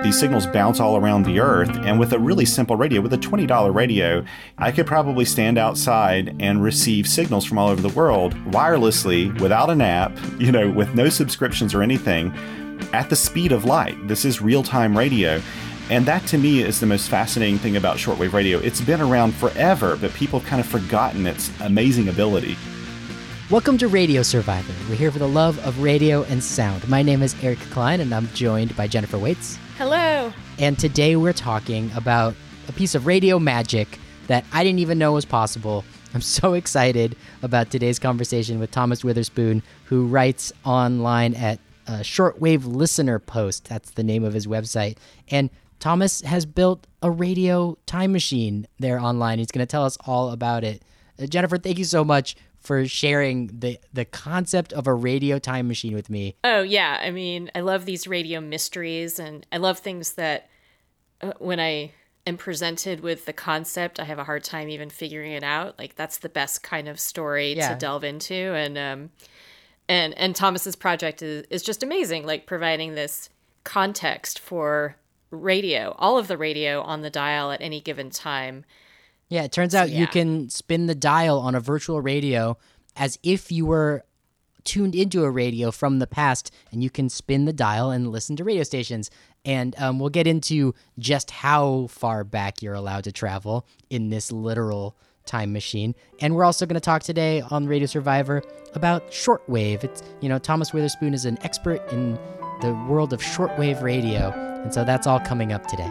these signals bounce all around the earth. And with a really simple radio, with a $20 radio, I could probably stand outside and receive signals from all over the world wirelessly, without an app, with no subscriptions or anything, at the speed of light. This is real-time radio. And that, to me, is the most fascinating thing about shortwave radio. It's been around forever, but people have kind of forgotten its amazing ability. Welcome to Radio Survivor. We're here for the love of radio and sound. My name is Eric Klein, and I'm joined by Jennifer Waits. Hello. And today we're talking about a piece of radio magic that I didn't even know was possible. I'm so excited about today's conversation with Thomas Witherspoon, who writes online at Shortwave Listener Post. That's the name of his website. And Thomas has built a radio time machine there online. He's going to tell us all about it. Jennifer, thank you so much for sharing the concept of a radio time machine with me. Oh, yeah. I mean, I love these radio mysteries, and I love things that when I am presented with the concept, I have a hard time even figuring it out. Like, that's the best kind of story to delve into. And Thomas's project is just amazing, like providing this context for radio, all of the radio on the dial at any given time. Yeah, it turns out you can spin the dial on a virtual radio as if you were tuned into a radio from the past, and you can spin the dial and listen to radio stations. And we'll get into just how far back you're allowed to travel in this literal time machine. And we're also going to talk today on Radio Survivor about shortwave. It's, Thomas Witherspoon is an expert in the world of shortwave radio, and so that's all coming up today.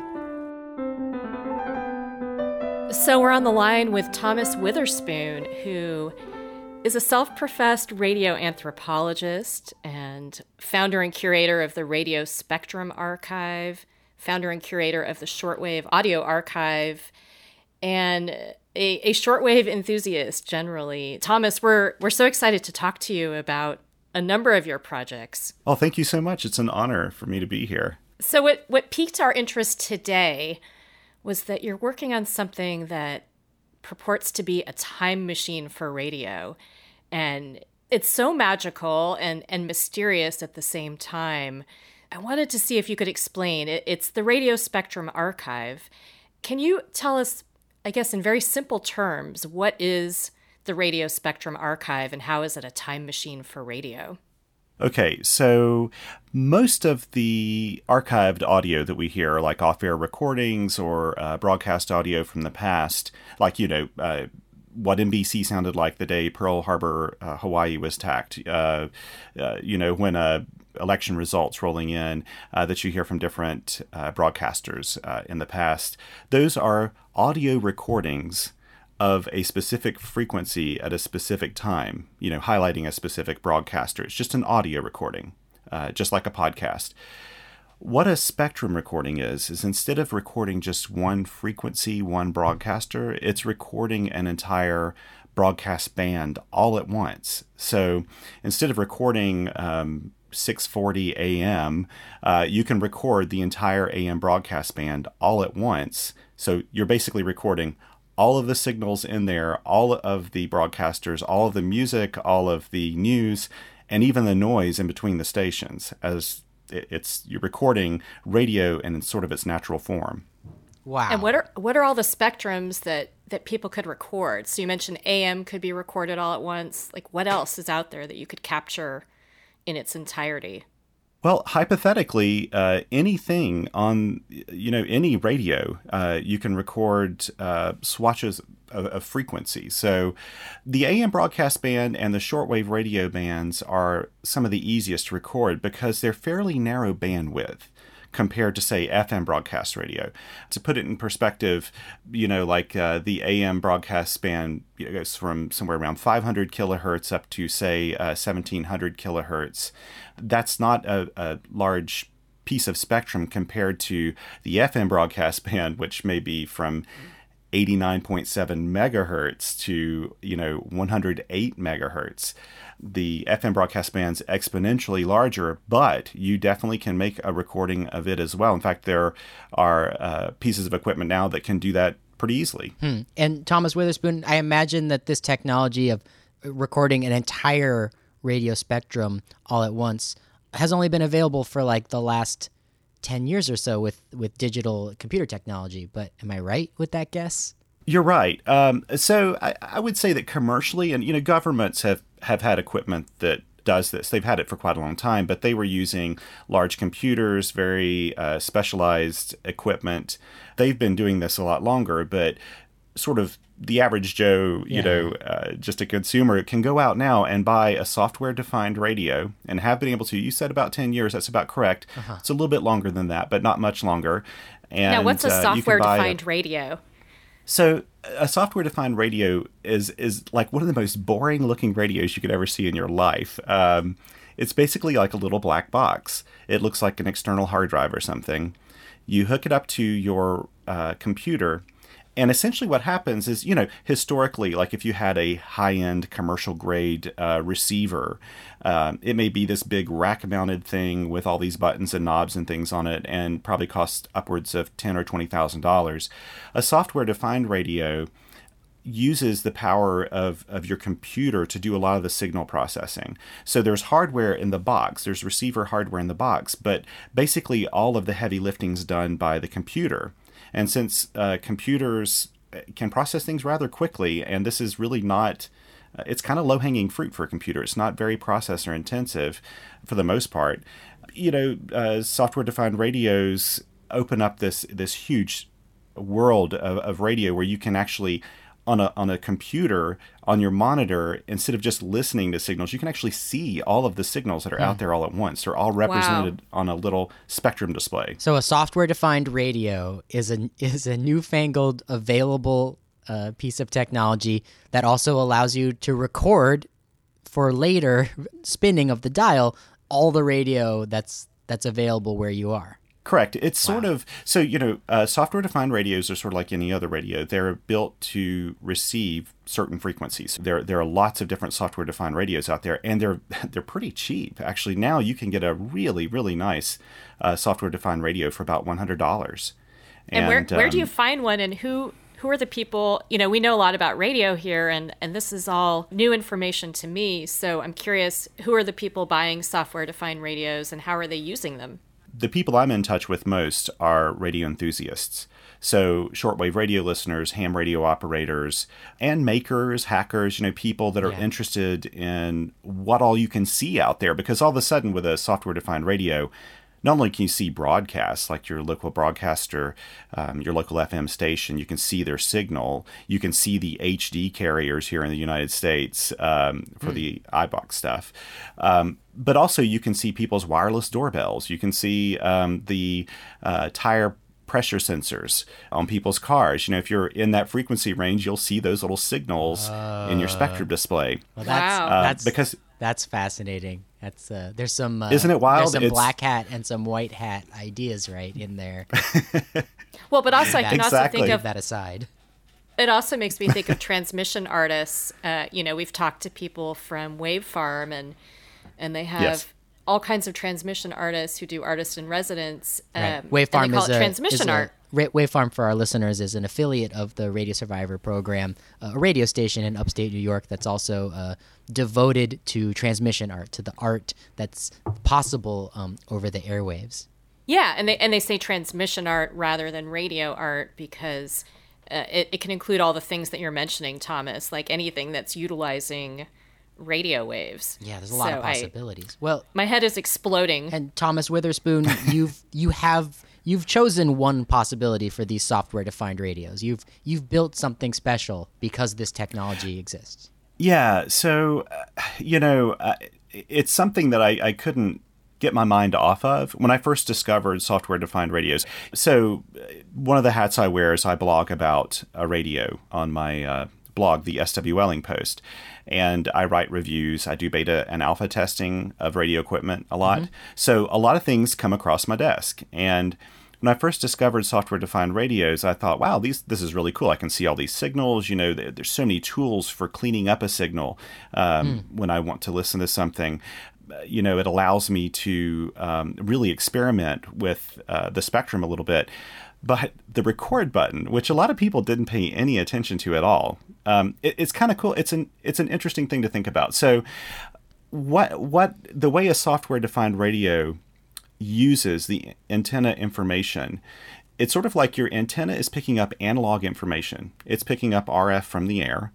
So we're on the line with Thomas Witherspoon, who is a self-professed radio anthropologist and founder and curator of the Radio Spectrum Archive, founder and curator of the Shortwave Audio Archive, and a shortwave enthusiast generally. Thomas, we're so excited to talk to you about a number of your projects. Oh, thank you so much. It's an honor for me to be here. So what piqued our interest today was that you're working on something that purports to be a time machine for radio. And it's so magical and mysterious at the same time. I wanted to see if you could explain. It's the Radio Spectrum Archive. Can you tell us, I guess in very simple terms, what is the Radio Spectrum Archive and how is it a time machine for radio? Okay, so most of the archived audio that we hear, like off-air recordings or broadcast audio from the past, like, what NBC sounded like the day Pearl Harbor, Hawaii was attacked, when election results rolling in that you hear from different broadcasters in the past, those are audio recordings of a specific frequency at a specific time, highlighting a specific broadcaster. It's just an audio recording, just like a podcast. What a spectrum recording is instead of recording just one frequency, one broadcaster, it's recording an entire broadcast band all at once. So instead of recording 640 AM, you can record the entire AM broadcast band all at once. So you're basically recording all of the signals in there, all of the broadcasters, all of the music, all of the news, and even the noise in between the stations, as you're recording radio in sort of its natural form. Wow. And what are all the spectrums that people could record? So you mentioned AM could be recorded all at once. Like, what else is out there that you could capture in its entirety? Well, hypothetically, anything on, any radio, you can record swatches of frequency. So the AM broadcast band and the shortwave radio bands are some of the easiest to record because they're fairly narrow bandwidth compared to, say, FM broadcast radio. To put it in perspective, the AM broadcast band goes from somewhere around 500 kilohertz up to, say, 1700 kilohertz. That's not a large piece of spectrum compared to the FM broadcast band, which may be from 89.7 megahertz to 108 megahertz. The FM broadcast band's exponentially larger, but you definitely can make a recording of it as well. In fact, there are pieces of equipment now that can do that pretty easily. And Thomas Witherspoon, I imagine that this technology of recording an entire radio spectrum all at once has only been available for like the last 10 years or so with digital computer technology. But am I right with that guess? You're right. So I would say that commercially, and governments have had equipment that does this. They've had it for quite a long time, but they were using large computers, very specialized equipment. They've been doing this a lot longer, but sort of the average Joe, just a consumer, can go out now and buy a software-defined radio and have been able to. You said about 10 years. That's about correct. It's a little bit longer than that, but not much longer. And now, what's a software-defined radio? So a software-defined radio is like one of the most boring-looking radios you could ever see in your life. It's basically like a little black box. It looks like an external hard drive or something. You hook it up to your computer, and essentially what happens is, historically, like if you had a high-end commercial-grade receiver, it may be this big rack-mounted thing with all these buttons and knobs and things on it, and probably costs upwards of $10,000 or $20,000. A software-defined radio uses the power of your computer to do a lot of the signal processing. So there's hardware in the box, there's receiver hardware in the box, but basically all of the heavy lifting's done by the computer. And since computers can process things rather quickly, and this is really not, it's kind of low-hanging fruit for a computer. It's not very processor intensive for the most part. Software-defined radios open up this huge world of radio where you can actually, on a computer, on your monitor, instead of just listening to signals, you can actually see all of the signals that are out there all at once. They're all represented on a little spectrum display. So a software-defined radio is a newfangled, available piece of technology that also allows you to record for later spinning of the dial all the radio that's available where you are. Correct. It's sort of, so, software-defined radios are sort of like any other radio. They're built to receive certain frequencies. There are lots of different software-defined radios out there, and they're pretty cheap. Actually, now you can get a really, really nice software-defined radio for about $100. And where do you find one, and who are the people? We know a lot about radio here, and this is all new information to me. So I'm curious, who are the people buying software-defined radios, and how are they using them? The people I'm in touch with most are radio enthusiasts. So shortwave radio listeners, ham radio operators, and makers, hackers, people that are interested in what all you can see out there. Because all of a sudden with a software-defined radio, not only can you see broadcasts like your local broadcaster, your local FM station, you can see their signal. You can see the HD carriers here in the United States for the iBox stuff. But also you can see people's wireless doorbells. You can see the tire pressure sensors on people's cars. If you're in that frequency range, you'll see those little signals in your spectrum display. Well, that's fascinating. That's there's some isn't it wild? There's some black hat and some white hat ideas right in there. Well, but also I can also think of that aside. It also makes me think of transmission artists. We've talked to people from Wave Farm, and they have all kinds of transmission artists who do artist in residence. Wave Farm is transmission art. Wave Farm, for our listeners, is an affiliate of the Radio Survivor program, a radio station in upstate New York that's also devoted to transmission art, to the art that's possible over the airwaves. Yeah, and they say transmission art rather than radio art because it can include all the things that you're mentioning, Thomas, like anything that's utilizing radio waves. Yeah, there's a lot of possibilities. Well, my head is exploding. And Thomas Witherspoon, you've chosen one possibility for these software-defined radios. You've built something special because this technology exists. Yeah, so it's something that I couldn't get my mind off of when I first discovered software-defined radios. So one of the hats I wear is I blog about a radio on my blog, the SW Welling Post. And I write reviews. I do beta and alpha testing of radio equipment a lot. Mm-hmm. So a lot of things come across my desk. And when I first discovered software-defined radios, I thought, wow, this is really cool. I can see all these signals. There's so many tools for cleaning up a signal when I want to listen to something. It allows me to really experiment with the spectrum a little bit. But the record button, which a lot of people didn't pay any attention to at all, it's kind of cool. It's an interesting thing to think about. So, what the way a software-defined radio uses the antenna information, it's sort of like your antenna is picking up analog information. It's picking up RF from the air.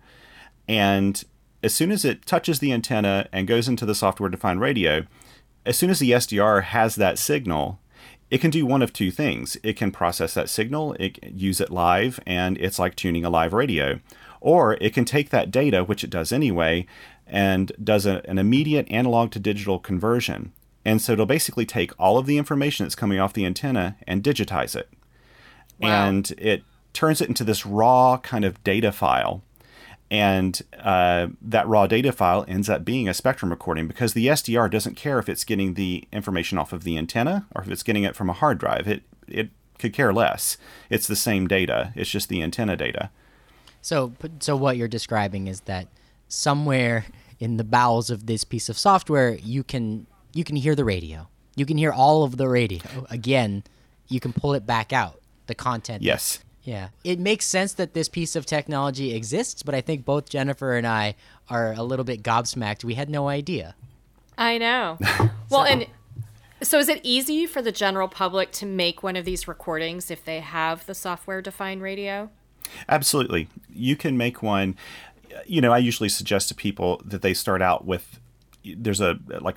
And as soon as it touches the antenna and goes into the software-defined radio, as soon as the SDR has that signal, it can do one of two things. It can process that signal, it can use it live, and it's like tuning a live radio. Or it can take that data, which it does anyway, and does an immediate analog to digital conversion. And so it'll basically take all of the information that's coming off the antenna and digitize it. Wow. And it turns it into this raw kind of data file. And that raw data file ends up being a spectrum recording because the SDR doesn't care if it's getting the information off of the antenna or if it's getting it from a hard drive. It could care less. It's the same data. It's just the antenna data. So what you're describing is that somewhere in the bowels of this piece of software, you can hear the radio. You can hear all of the radio. Again, you can pull it back out, the content. Yes. Yeah. It makes sense that this piece of technology exists, but I think both Jennifer and I are a little bit gobsmacked. We had no idea. I know. Well, and so is it easy for the general public to make one of these recordings if they have the software-defined radio? Absolutely. You can make one. I usually suggest to people that they start out with, there's a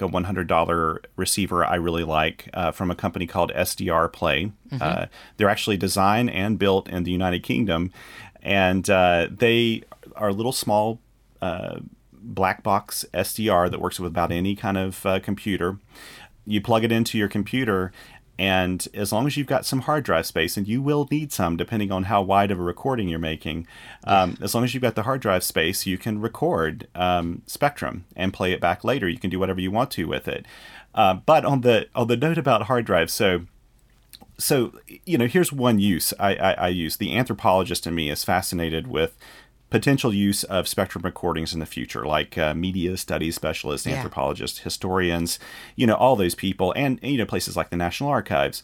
$100 receiver I really like from a company called SDR Play. Mm-hmm. They're actually designed and built in the United Kingdom, and they are a little small black box SDR that works with about any kind of computer. You plug it into your computer, and as long as you've got some hard drive space, and you will need some depending on how wide of a recording you're making, as long as you've got the hard drive space, you can record Spectrum and play it back later. You can do whatever you want to with it. But on the note about hard drives, so here's one use I use. The anthropologist in me is fascinated with potential use of spectrum recordings in the future, like media studies specialists, anthropologists, historians, all those people, and places like the National Archives.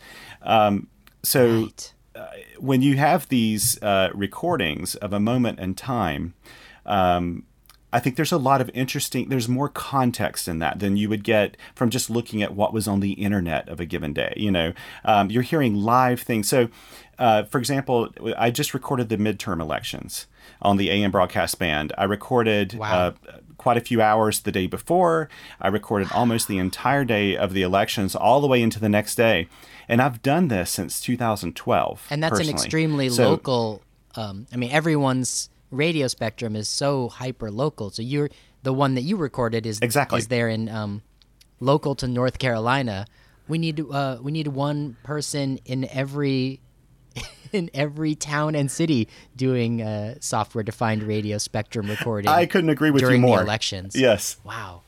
When you have these recordings of a moment in time, I think there's a lot of there's more context in that than you would get from just looking at what was on the internet of a given day. You're hearing live things. So, for example, I just recorded the midterm elections on the AM broadcast band. I recorded quite a few hours the day before. I recorded almost the entire day of the elections all the way into the next day. And I've done this since 2012. And that's personally. An extremely local, everyone's radio spectrum is so hyper local. So the one that you recorded is there in local to North Carolina. We need one person in every town and city doing software defined radio spectrum recording. I couldn't agree with you more. During the elections. Yes. Wow.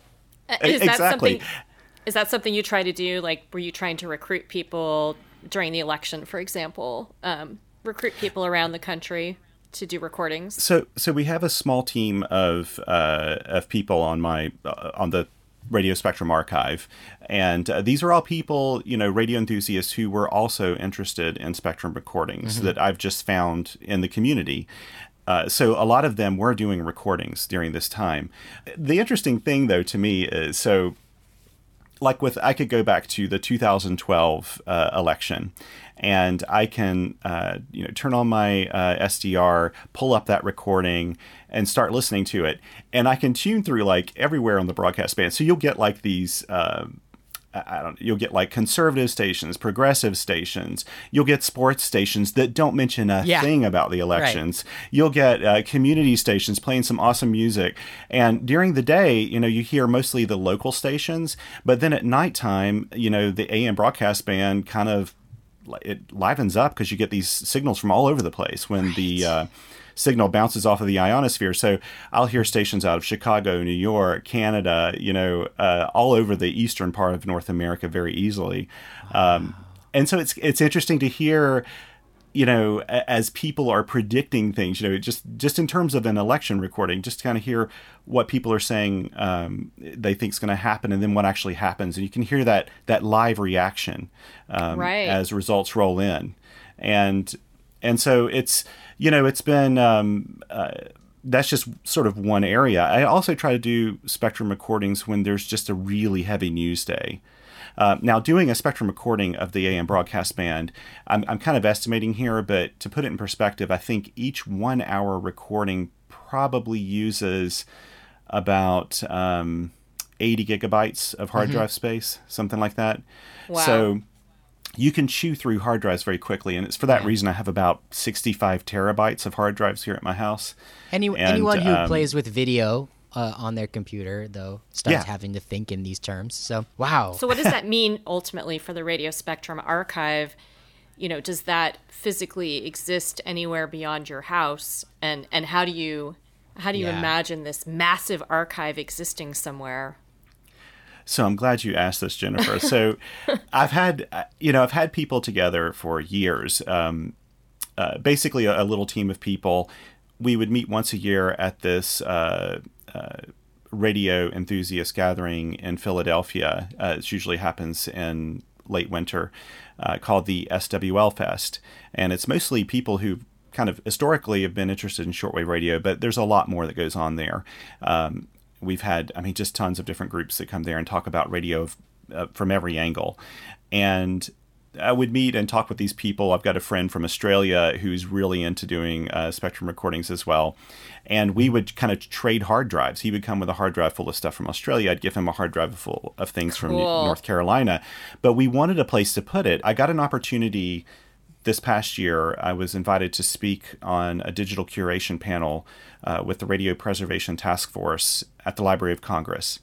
Is that something you try to do? Like, were you trying to recruit people during the election, for example? Recruit people around the country to do recordings? So we have a small team of people on the Radio Spectrum Archive, and these are all people, radio enthusiasts who were also interested in spectrum recordings that I've just found in the community. So a lot of them were doing recordings during this time. The interesting thing, though, to me is I could go back to the 2012 election, and I can turn on my SDR, pull up that recording, and start listening to it. And I can tune through everywhere on the broadcast band. So you'll get these. You'll get conservative stations, progressive stations. You'll get sports stations that don't mention a thing about the elections. Right. You'll get community stations playing some awesome music. And during the day, you hear mostly the local stations. But then at nighttime, the AM broadcast band kind of it livens up because you get these signals from all over the place when the signal bounces off of the ionosphere. So I'll hear stations out of Chicago, New York, Canada, all over the eastern part of North America very easily. And so it's interesting to hear, as people are predicting things, just in terms of an election recording, just to kind of hear what people are saying they think is going to happen and then what actually happens. And you can hear that live reaction as results roll in. And so it's been that's just sort of one area. I also try to do spectrum recordings when there's just a really heavy news day. Now, doing a spectrum recording of the AM broadcast band, I'm kind of estimating here, but to put it in perspective, I think each 1 hour recording probably uses about 80 gigabytes of hard drive space, something like that. Wow. So you can chew through hard drives very quickly, and it's for that reason I have about 65 terabytes of hard drives here at my house. Anyone who plays with video on their computer, though, starts having to think in these terms. So, wow. So what does that mean ultimately for the Radio Spectrum archive? Does that physically exist anywhere beyond your house? And how do you imagine this massive archive existing somewhere? So I'm glad you asked this, Jennifer. So I've had people together for years, basically a little team of people. We would meet once a year at this radio enthusiast gathering in Philadelphia. It usually happens in late winter, called the SWL Fest. And it's mostly people who kind of historically have been interested in shortwave radio, but there's a lot more that goes on there. We've had, just tons of different groups that come there and talk about radio from every angle. And I would meet and talk with these people. I've got a friend from Australia who's really into doing spectrum recordings as well. And we would kind of trade hard drives. He would come with a hard drive full of stuff from Australia. I'd give him a hard drive full of things from North Carolina. But we wanted a place to put it. I got an opportunity this past year. I was invited to speak on a digital curation panel with the Radio Preservation Task Force at the Library of Congress.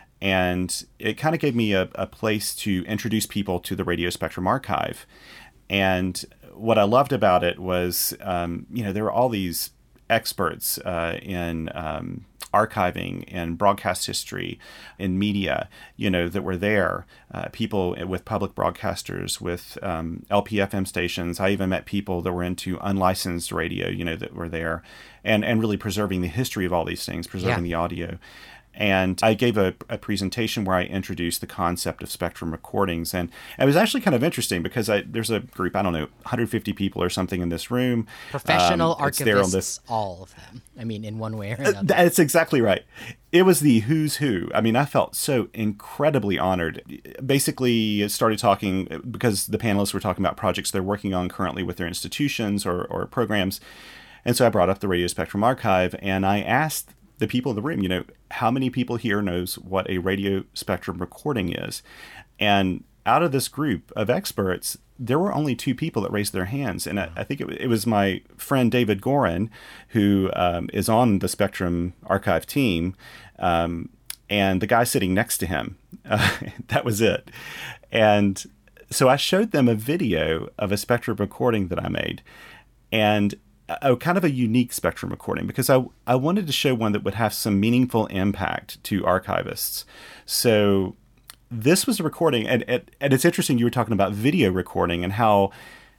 And it kind of gave me a place to introduce people to the Radio Spectrum archive. And what I loved about it was, there were all these experts in archiving and broadcast history in media, that were there. People with public broadcasters, with LPFM stations. I even met people that were into unlicensed radio, that were there, and really preserving the history of all these things, preserving the audio. And I gave a presentation where I introduced the concept of spectrum recordings. And it was actually kind of interesting because there's a group, 150 people or something in this room. Professional archivists, all of them. In one way or another. That's exactly right. It was the who's who. I felt so incredibly honored. Basically, started talking because the panelists were talking about projects they're working on currently with their institutions or programs. And so I brought up the Radio Spectrum archive, and I asked the people in the room, how many people here knows what a radio spectrum recording is? And out of this group of experts, there were only 2 people that raised their hands. And I think it was my friend David Gorin, who is on the Spectrum archive team, and the guy sitting next to him. That was it. And so I showed them a video of a spectrum recording that I made. And kind of a unique spectrum recording because I wanted to show one that would have some meaningful impact to archivists. So this was a recording, and it's interesting you were talking about video recording and how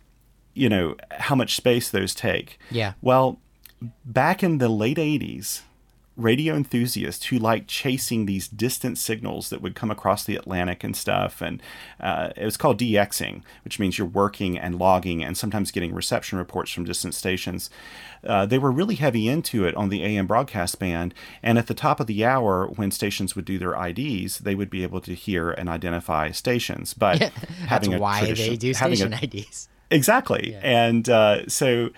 much space those take. Yeah. Well, back in the late 80s, radio enthusiasts who liked chasing these distant signals that would come across the Atlantic and stuff. And it was called DXing, which means you're working and logging and sometimes getting reception reports from distant stations. They were really heavy into it on the AM broadcast band. And at the top of the hour, when stations would do their IDs, they would be able to hear and identify stations. But having that's why they do station IDs. Exactly. Yeah. And so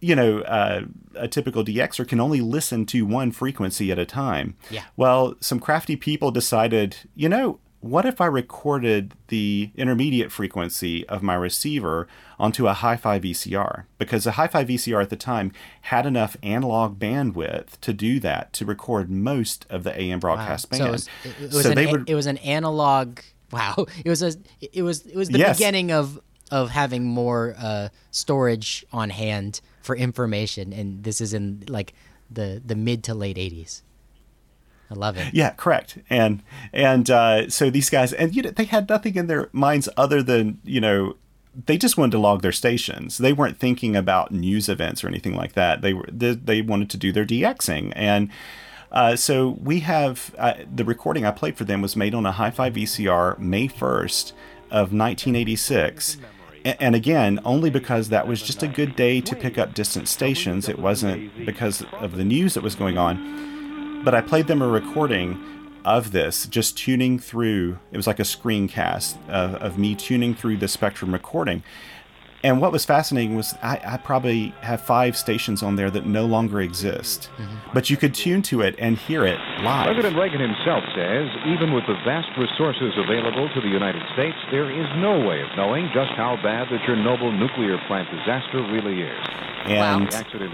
a typical DXer can only listen to one frequency at a time. Yeah. Well, some crafty people decided, what if I recorded the intermediate frequency of my receiver onto a hi-fi VCR? Because a hi-fi VCR at the time had enough analog bandwidth to do that, to record most of the AM broadcast band. So it was an analog. Wow. It was the beginning of having more storage on hand for information, and this is in like the mid to late 80s. I love it. Yeah, correct. And so these guys, and they had nothing in their minds other than they just wanted to log their stations. They weren't thinking about news events or anything like that. They wanted to do their DXing. And so we have the recording I played for them was made on a hi-fi VCR May 1st of 1986. And again, only because that was just a good day to pick up distant stations. It wasn't because of the news that was going on. But I played them a recording of this, just tuning through. It was like a screencast of me tuning through the Spectrum recording. And what was fascinating was I probably have 5 stations on there that no longer exist. But you could tune to it and hear it live. President Reagan himself says, even with the vast resources available to the United States, there is no way of knowing just how bad the Chernobyl nuclear plant disaster really is. And,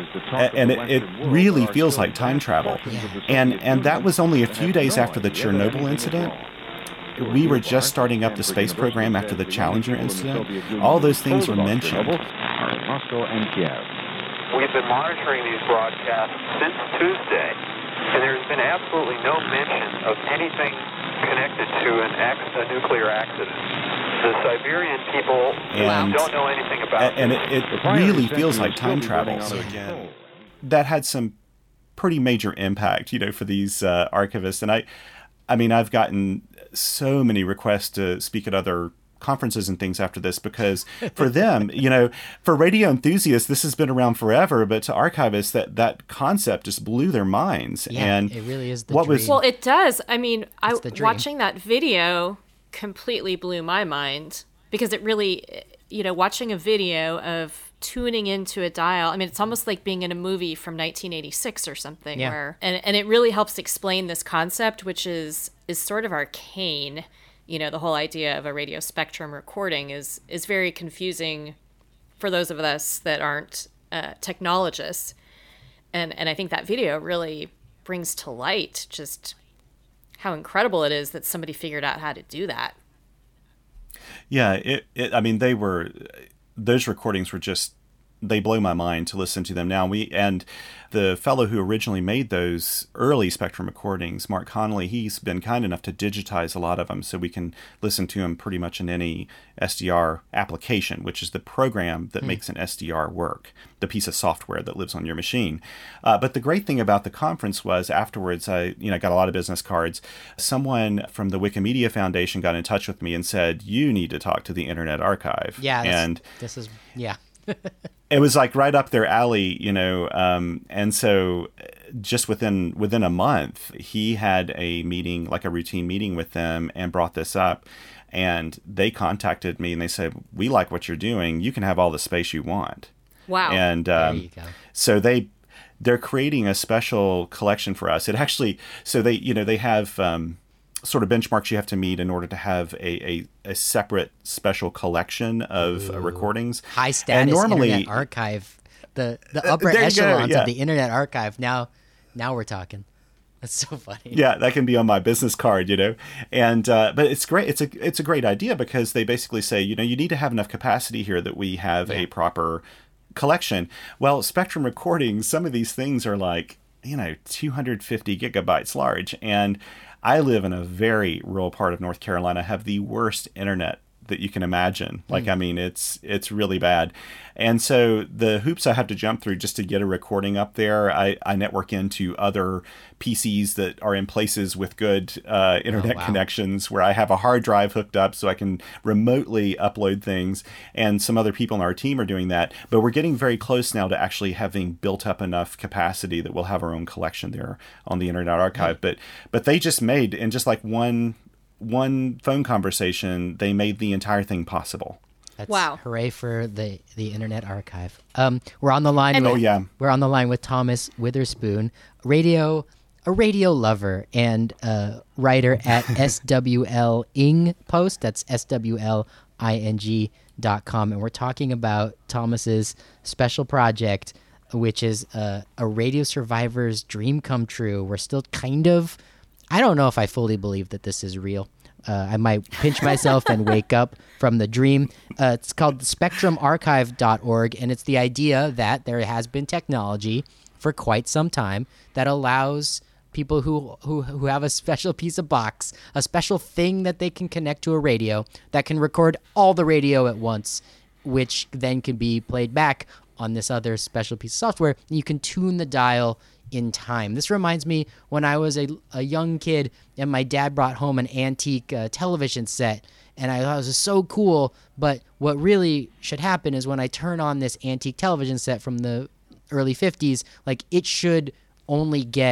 it really feels like time travel. And that was only a few days after the Chernobyl incident. We were just starting up the space program after the Challenger incident. All those things were mentioned. Moscow and Kiev. We've been monitoring these broadcasts since Tuesday, and there's been absolutely no mention of anything connected to a nuclear accident. The Siberian people don't know anything about it. And it really feels like time travel. So again, that had some pretty major impact, for these archivists. And I mean, I've gotten so many requests to speak at other conferences and things after this, because for them, for radio enthusiasts, this has been around forever, but to archivists, that concept just blew their minds. Yeah, and it really is the dream. Well, it does. I mean, watching that video completely blew my mind, because it really, watching a video of tuning into a dial. I mean, it's almost like being in a movie from 1986 or something. Yeah. Where, and it really helps explain this concept, which is sort of arcane. The whole idea of a radio spectrum recording is very confusing for those of us that aren't technologists. And I think that video really brings to light just how incredible it is that somebody figured out how to do that. Yeah, I mean, those recordings were just, they blow my mind to listen to them now. And the fellow who originally made those early Spectrum recordings, Mark Connolly, he's been kind enough to digitize a lot of them so we can listen to them pretty much in any SDR application, which is the program that makes an SDR work, the piece of software that lives on your machine. But the great thing about the conference was afterwards, I got a lot of business cards. Someone from the Wikimedia Foundation got in touch with me and said, you need to talk to the Internet Archive. Yeah, it was like right up their alley, and so just within a month, he had a meeting, like a routine meeting with them, and brought this up. And they contacted me and they said, we like what you're doing. You can have all the space you want. Wow. And there you go. So they're creating a special collection for us. It actually, so they have sort of benchmarks you have to meet in order to have a separate special collection of recordings. High status Internet Archive, the upper echelons of the Internet Archive. Now we're talking. That's so funny. Yeah, that can be on my business card, and but it's great. It's a great idea, because they basically say, you need to have enough capacity here that we have a proper collection. Well, Spectrum recordings, some of these things are like 250 gigabytes large, and I live in a very rural part of North Carolina, have the worst internet that you can imagine. Like, I mean, it's really bad. And so the hoops I have to jump through just to get a recording up there, I network into other PCs that are in places with good internet connections, where I have a hard drive hooked up so I can remotely upload things. And some other people on our team are doing that. But we're getting very close now to actually having built up enough capacity that we'll have our own collection there on the Internet Archive. But they just made, in just like one phone conversation, they made the entire thing possible. Wow! Hooray for the Internet Archive. We're on the line. We're on the line with Thomas Witherspoon, a radio lover and writer at SWLing Post. That's SWLing.com, and we're talking about Thomas's special project, which is a radio survivor's dream come true. We're still kind of, I don't know if I fully believe that this is real. I might pinch myself and wake up from the dream. It's called SpectrumArchive.org, and it's the idea that there has been technology for quite some time that allows people who have a special piece of box, a special thing that they can connect to a radio that can record all the radio at once, which then can be played back on this other special piece of software. You can tune the dial in time. This reminds me when I was a young kid and my dad brought home an antique television set, and I thought it was so cool. But what really should happen is when I turn on this antique television set from the early 50s, like, it should only get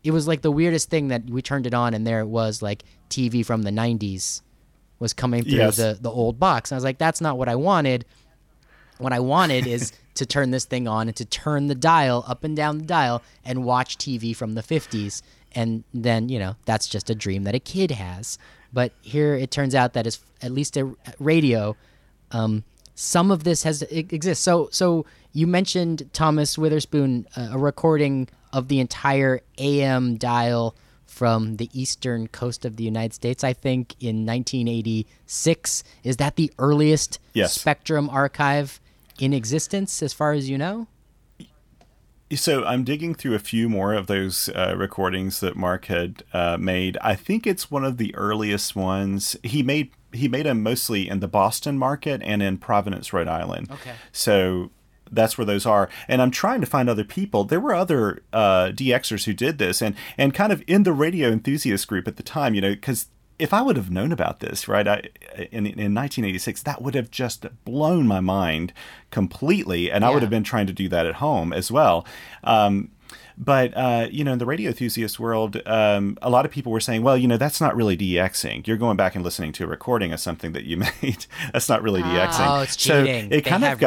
it was like the weirdest thing that we turned it on and there it was like TV from the 90s was coming through the old box. And I was like, that's not what I wanted. What I wanted is to turn this thing on and to turn the dial up and down the dial and watch TV from the 50s. And then, that's just a dream that a kid has. But here it turns out that is at least a radio, some of this exists. So you mentioned, Thomas Witherspoon, a recording of the entire AM dial from the eastern coast of the United States, I think, in 1986. Is that the earliest Spectrum archive in existence, as far as you know? So I'm digging through a few more of those recordings that Mark had made. I think it's one of the earliest ones. He made them mostly in the Boston market and in Providence, Rhode Island. Okay. So that's where those are. And I'm trying to find other people. There were other DXers who did this and kind of in the radio enthusiast group at the time, because if I would have known about this, right, in 1986, that would have just blown my mind completely. And I would have been trying to do that at home as well. But in the radio enthusiast world, a lot of people were saying, well, that's not really DXing. You're going back and listening to a recording of something that you made. That's not really DXing. Oh, it's cheating. So it kind of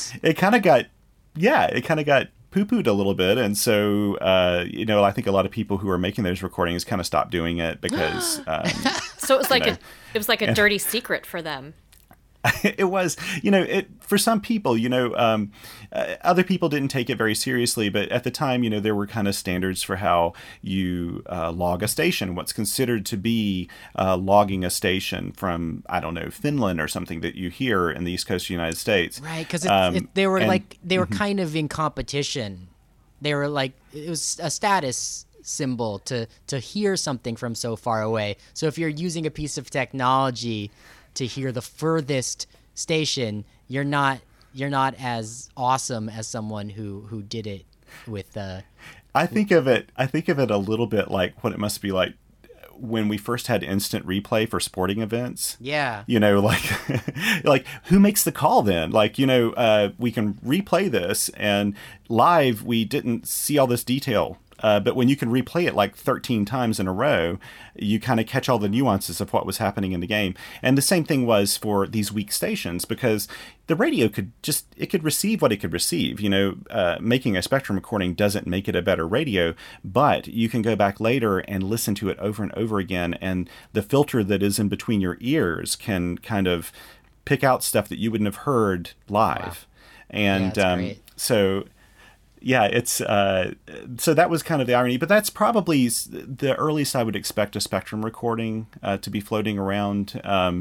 got poo-pooed a little bit. And so, I think a lot of people who are making those recordings kind of stopped doing it because... so it was like a dirty secret for them. It was, for some people, other people didn't take it very seriously, but at the time, there were kind of standards for how you log a station, what's considered to be logging a station from, I don't know, Finland or something that you hear in the East Coast of the United States. Right, because they were kind of in competition. They were like, it was a status symbol to hear something from so far away. So if you're using a piece of technology to hear the furthest station, you're not as awesome as someone who did it with I think of it a little bit like what it must be like when we first had instant replay for sporting events. Yeah. Like who makes the call then? Like, we can replay this and live we didn't see all this detail. But when you can replay it like 13 times in a row, you kind of catch all the nuances of what was happening in the game. And the same thing was for these weak stations, because the radio could receive what it could receive. Making a Spectrum recording doesn't make it a better radio, but you can go back later and listen to it over and over again. And the filter that is in between your ears can kind of pick out stuff that you wouldn't have heard live. Wow. And so... Yeah, it's so that was kind of the irony, but that's probably the earliest I would expect a Spectrum recording to be floating around.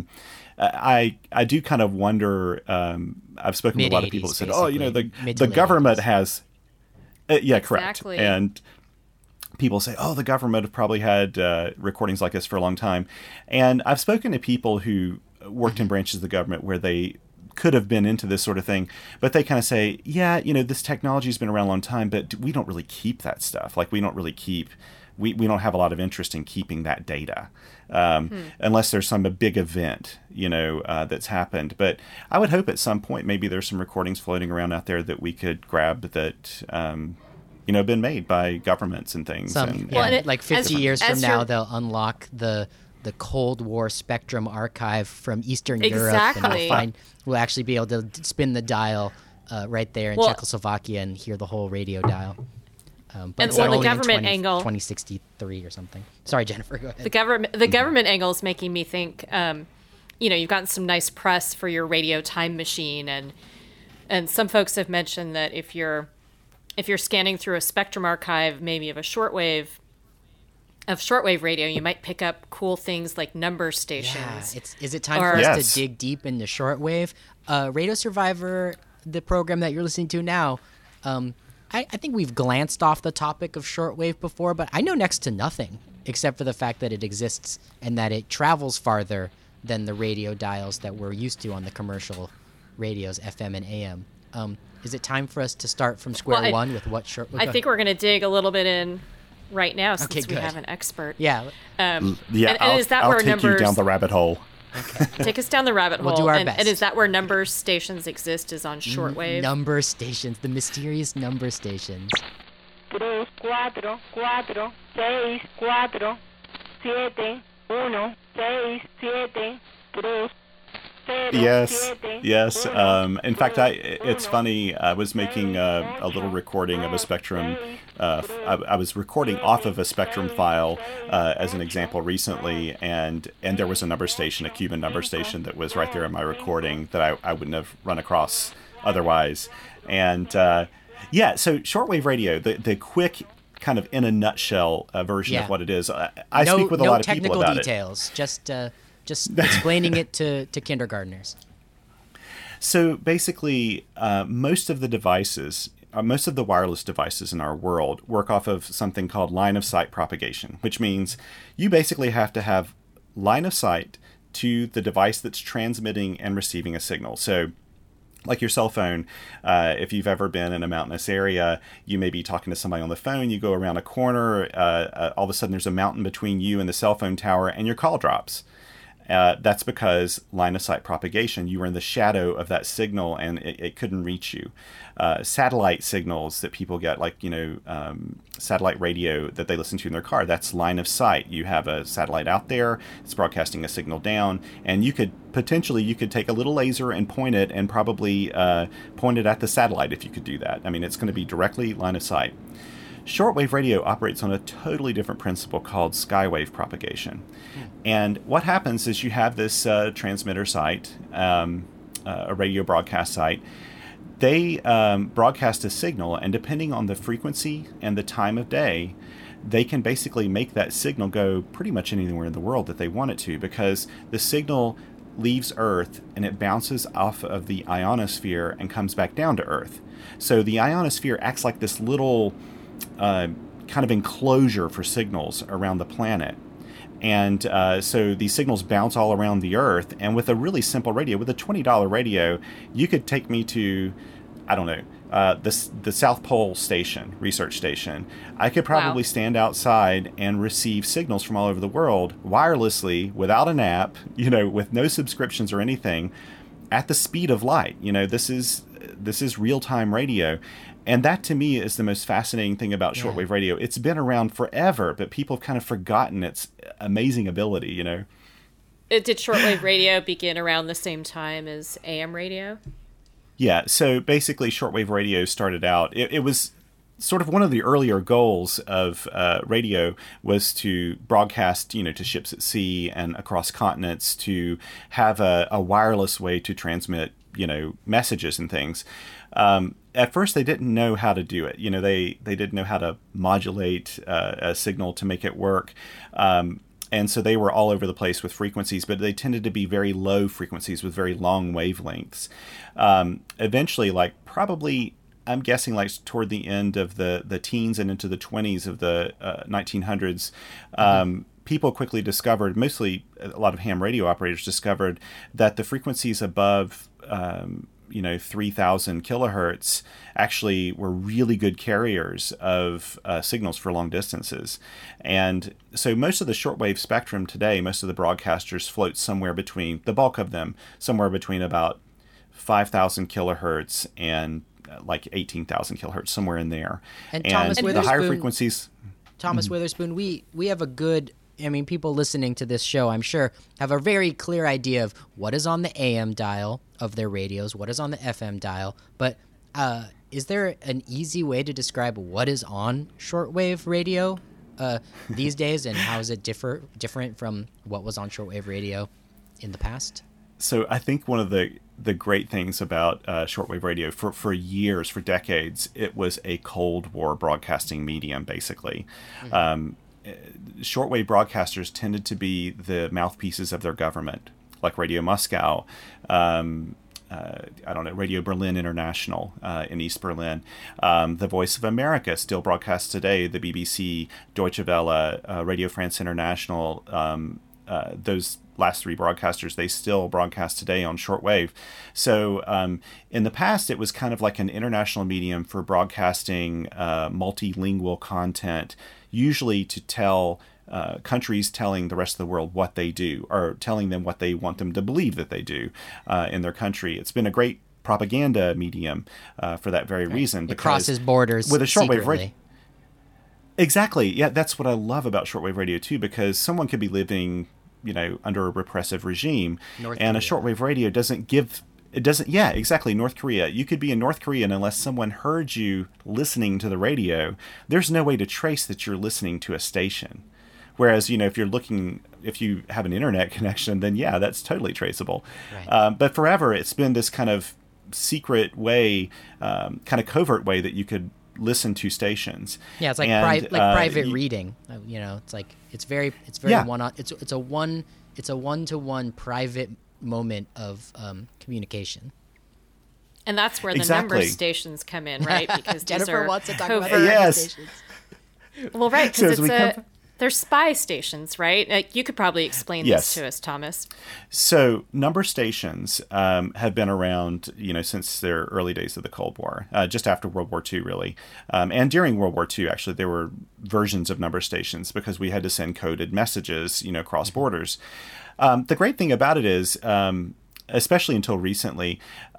I do kind of wonder. I've spoken to a lot of people that said, the government has, correct, exactly. And people say, the government have probably had recordings like this for a long time, and I've spoken to people who worked in branches of the government where they could have been into this sort of thing, but they kind of say, this technology has been around a long time, but we don't really keep that stuff. Like we don't don't have a lot of interest in keeping that data unless there's some big event, that's happened. But I would hope at some point maybe there's some recordings floating around out there that we could grab that been made by governments and things. Like 50 years from now, they'll unlock the Cold War Spectrum archive from Eastern Europe, and we'll actually be able to spin the dial right there in Czechoslovakia and hear the whole radio dial. But the government angle, 2063 or something. Sorry, Jennifer, go ahead. The government angle is making me think. You've gotten some nice press for your radio time machine, and some folks have mentioned that if you're scanning through a Spectrum archive, maybe of shortwave radio, you might pick up cool things like number stations. Yeah, is it time for us to dig deep into shortwave? Radio Survivor, the program that you're listening to now, I think we've glanced off the topic of shortwave before, but I know next to nothing except for the fact that it exists and that it travels farther than the radio dials that we're used to on the commercial radios, FM and AM. Is it time for us to start from square one with what shortwave? I think we're going to dig a little bit in right now, since we have an expert. Yeah. I'll take you down the rabbit hole. Okay. Take us down the rabbit hole. We'll do our best. And is that where number stations exist, is on shortwave? Number stations, the mysterious number stations. 3, 4, 4, 6, 4, 7, 1, 6, 7, 3. Yes. In fact, it's funny. I was making a little recording of a Spectrum. I was recording off of a Spectrum file as an example recently, and there was a number station, a Cuban number station, that was right there in my recording that I wouldn't have run across otherwise. And so shortwave radio, the quick kind of in a nutshell version of what it is. I speak with a lot of people about it. No technical details, just explaining it to kindergartners. So basically, most of the wireless devices in our world work off of something called line of sight propagation, which means you basically have to have line of sight to the device that's transmitting and receiving a signal. So like your cell phone, if you've ever been in a mountainous area, you may be talking to somebody on the phone, you go around a corner, all of a sudden there's a mountain between you and the cell phone tower, and your call drops. That's because line of sight propagation, you were in the shadow of that signal and it couldn't reach you. Satellite signals that people get, like, satellite radio that they listen to in their car, that's line of sight. You have a satellite out there, it's broadcasting a signal down, and you could take a little laser and point it and probably point it at the satellite if you could do that. I mean, it's going to be directly line of sight. Shortwave radio operates on a totally different principle called skywave propagation. And what happens is you have this transmitter site, a radio broadcast site. They broadcast a signal, and depending on the frequency and the time of day, they can basically make that signal go pretty much anywhere in the world that they want it to, because the signal leaves Earth and it bounces off of the ionosphere and comes back down to Earth. So the ionosphere acts like this little kind of enclosure for signals around the planet. And so these signals bounce all around the Earth. And with a really simple radio, with a $20 radio, you could take me to, I don't know, the South Pole station, research station. I could probably stand outside and receive signals from all over the world wirelessly, without an app, with no subscriptions or anything, at the speed of light. This is real-time radio. And that, to me, is the most fascinating thing about shortwave radio. It's been around forever, but people have kind of forgotten its amazing ability, Did shortwave radio begin around the same time as AM radio? Yeah, so basically shortwave radio started out, it was sort of one of the earlier goals of radio was to broadcast, to ships at sea and across continents, to have a wireless way to transmit, messages and things. At first, they didn't know how to do it. They didn't know how to modulate a signal to make it work. And so they were all over the place with frequencies, but they tended to be very low frequencies with very long wavelengths. Eventually, probably, I'm guessing toward the end of the teens and into the 20s of the 1900s, people quickly discovered, mostly a lot of ham radio operators discovered, that the frequencies above 3,000 kilohertz actually were really good carriers of signals for long distances. And so most of the shortwave spectrum today, most of the broadcasters float somewhere between, the bulk of them, somewhere between about 5,000 kilohertz and 18,000 kilohertz, somewhere in there. And Thomas Witherspoon, the higher frequencies... Thomas Witherspoon, we have a good... people listening to this show, I'm sure, have a very clear idea of what is on the AM dial of their radios, what is on the FM dial. But is there an easy way to describe what is on shortwave radio these days, and how is it different from what was on shortwave radio in the past? So I think one of the great things about shortwave radio, for years, for decades, it was a Cold War broadcasting medium, basically. Shortwave broadcasters tended to be the mouthpieces of their government, like Radio Moscow, Radio Berlin International in East Berlin. The Voice of America still broadcasts today, the BBC, Deutsche Welle, Radio France International, those last three broadcasters, they still broadcast today on shortwave. So in the past, it was kind of like an international medium for broadcasting multilingual content, usually to tell countries telling the rest of the world what they do, or telling them what they want them to believe that they do in their country. It's been a great propaganda medium for that very reason. It crosses borders with a shortwave radio. Exactly. Yeah, that's what I love about shortwave radio too, because someone could be living, under a repressive regime, and a shortwave radio doesn't give. It doesn't. Yeah, exactly. North Korea. You could be in North Korea, and unless someone heard you listening to the radio, there's no way to trace that you're listening to a station. Whereas, if you have an internet connection, then yeah, that's totally traceable. Right. But forever, it's been this kind of secret way, kind of covert way that you could listen to stations. Yeah, it's like private reading. It's very it's a one-to-one private moment of communication. And that's where the number stations come in, right? Because Jennifer wants to talk about stations. Well, right, because they're spy stations, right? You could probably explain this to us, Thomas. So number stations have been around, since their early days of the Cold War, just after World War II, really. And during World War II, actually, there were versions of number stations because we had to send coded messages, across borders. The great thing about it is, especially until recently,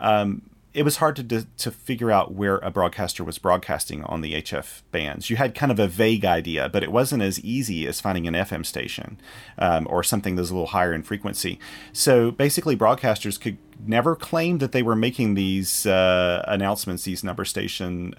it was hard to figure out where a broadcaster was broadcasting on the HF bands. You had kind of a vague idea, but it wasn't as easy as finding an FM station or something that's a little higher in frequency. So basically, broadcasters could never claim that they were making these announcements, these number station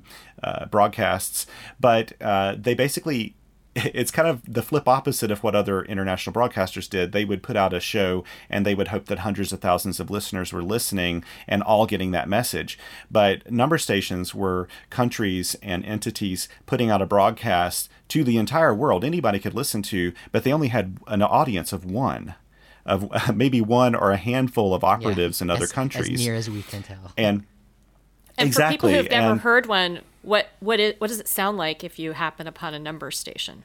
broadcasts, but they basically... It's kind of the flip opposite of what other international broadcasters did. They would put out a show and they would hope that hundreds of thousands of listeners were listening and all getting that message. But number stations were countries and entities putting out a broadcast to the entire world. Anybody could listen to, but they only had an audience of one. Of maybe one or a handful of operatives in other countries. As near as we can tell. And exactly. For people who've never heard one, what does it sound like if you happen upon a number station?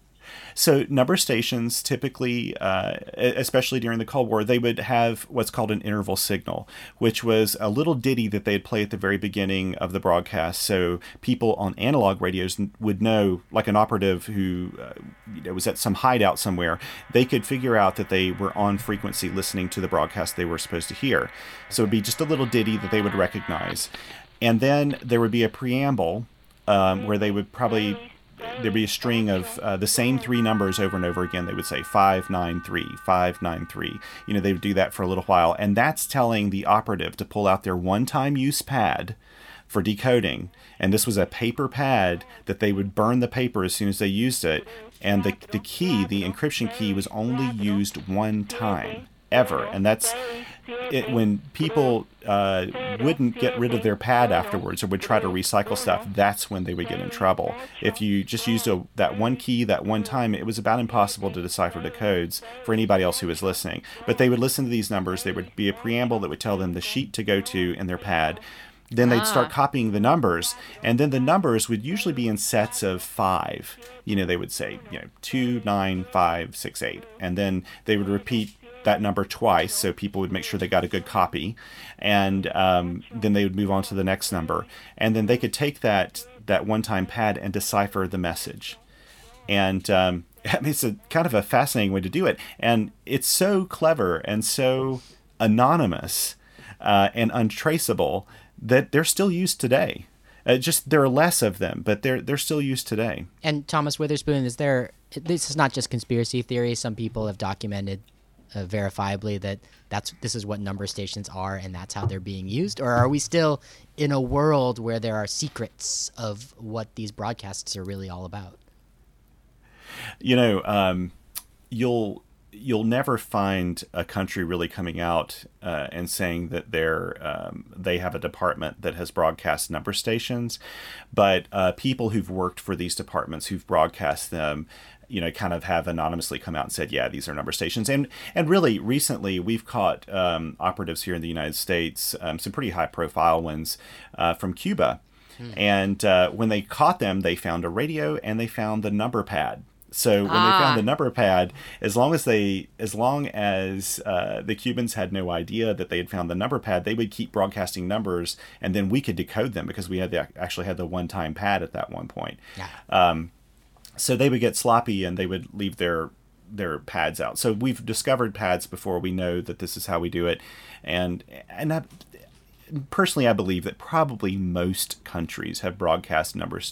So number stations typically, especially during the Cold War, they would have what's called an interval signal, which was a little ditty that they'd play at the very beginning of the broadcast. So people on analog radios would know, like an operative who was at some hideout somewhere, they could figure out that they were on frequency listening to the broadcast they were supposed to hear. So it would be just a little ditty that they would recognize. And then there would be a preamble where they would there'd be a string of the same three numbers over and over again. They would say 593, 593. They would do that for a little while. And that's telling the operative to pull out their one-time use pad for decoding. And this was a paper pad that they would burn the paper as soon as they used it. And the key, the encryption key, was only used one time, ever. And that's it. When people wouldn't get rid of their pad afterwards or would try to recycle stuff, that's when they would get in trouble. If you just used that one key that one time, it was about impossible to decipher the codes for anybody else who was listening. But they would listen to these numbers. There would be a preamble that would tell them the sheet to go to in their pad. Then they'd start copying the numbers, and then the numbers would usually be in sets of 5. They would say, 2, 9, 5, 6, 8. And then they would repeat that number twice, so people would make sure they got a good copy, and then they would move on to the next number, and then they could take that one-time pad and decipher the message. And it's a kind of a fascinating way to do it, and it's so clever and so anonymous and untraceable that they're still used today. There are less of them, but they're still used today. And Thomas Witherspoon, this is not just conspiracy theory. Some people have documented verifiably that this is what number stations are and that's how they're being used? Or are we still in a world where there are secrets of what these broadcasts are really all about? You'll never find a country really coming out and saying that they have a department that has broadcast number stations, but people who've worked for these departments who've broadcast them, kind of have anonymously come out and said, yeah, these are number stations. And really recently we've caught operatives here in the United States, some pretty high profile ones from Cuba. And when they caught them, they found a radio and they found the number pad. So when they found the number pad, as long as the Cubans had no idea that they had found the number pad, they would keep broadcasting numbers, and then we could decode them because we actually had the one-time pad at that one point. Yeah. So they would get sloppy and they would leave their pads out. So we've discovered pads before. We know that this is how we do it, and personally, I believe that probably most countries have broadcast